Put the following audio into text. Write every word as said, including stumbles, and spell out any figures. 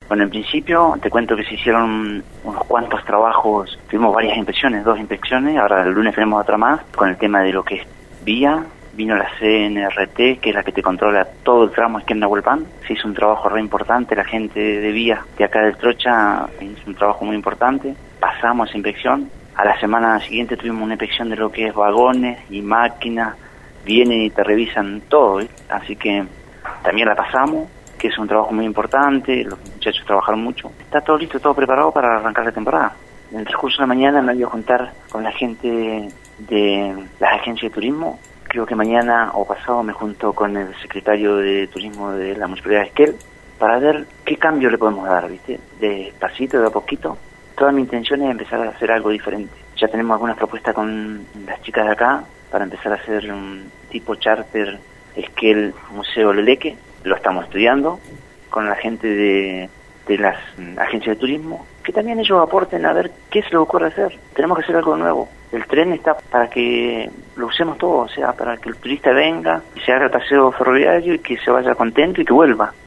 Bueno, en principio te cuento que se hicieron unos cuantos trabajos, tuvimos varias inspecciones, dos inspecciones, ahora el lunes tenemos otra más, con el tema de lo que es vía. Vino la C N R T, que es la que te controla todo el tramo Esquel-Nahuelpan. Se hizo un trabajo re importante, la gente de vía de acá del Trocha hizo un trabajo muy importante. Pasamos esa inspección. A la semana siguiente tuvimos una inspección de lo que es vagones y máquinas. Vienen y te revisan todo, ¿eh? Así que también la pasamos, que es un trabajo muy importante. Los muchachos trabajaron mucho. Está todo listo, todo preparado para arrancar la temporada. En el transcurso de la mañana me voy a juntar con la gente de las agencias de turismo. Creo que mañana o pasado me junto con el secretario de Turismo de la Municipalidad de Esquel para ver qué cambio le podemos dar, ¿viste? Despacito, de a poquito. Toda mi intención es empezar a hacer algo diferente. Ya tenemos algunas propuestas con las chicas de acá para empezar a hacer un tipo charter Esquel Museo Leleque. Lo estamos estudiando con la gente de, de las agencias de turismo, que también ellos aporten a ver qué se les ocurre hacer. Tenemos que hacer algo nuevo. El tren está para que lo usemos todo, o sea, para que el turista venga y se haga el paseo ferroviario y que se vaya contento y que vuelva.